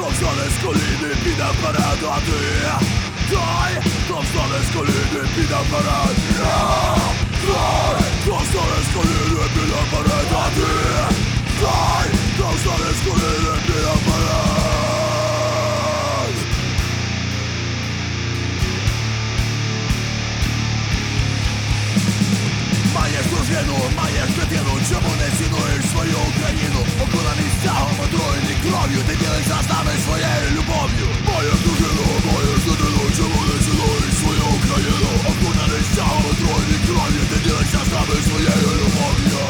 wstane z koliny, pina parada, ty daj, to wstane z koliny, pina parada, daj, to wstane z koliny, pina parada, ty daj, to wstane z koliny, pina parada. Маєш дружину, маєш дитину, чому не цінуєш свою Україну? Окунаний стягом, отруєний кров'ю, ти ділишся з нами своєю любов'ю. Маєш дружину, маєш дитину, чому не цінуєш свою Україну? Окунаний стягом, отруєний кров'ю, ти ділишся з нами своєю любов'ю.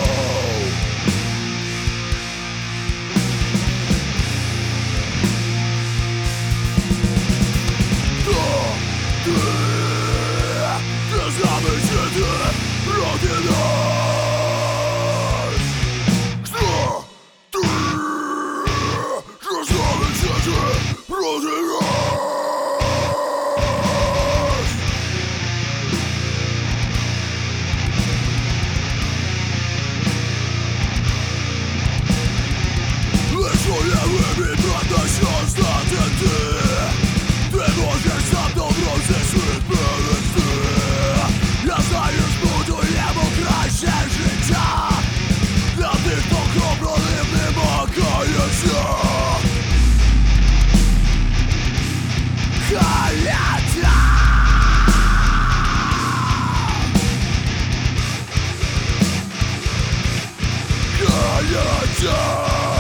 Ти з нами жити проти нас. Що? Ти з нами жити проти нас. Лише уяви, правда, що знати ти. Ти можеш сам добро зі світ перевести. Я знаю, збудуємо краще життя для тих, хто кров'ю не макається. Каяться. Каяться.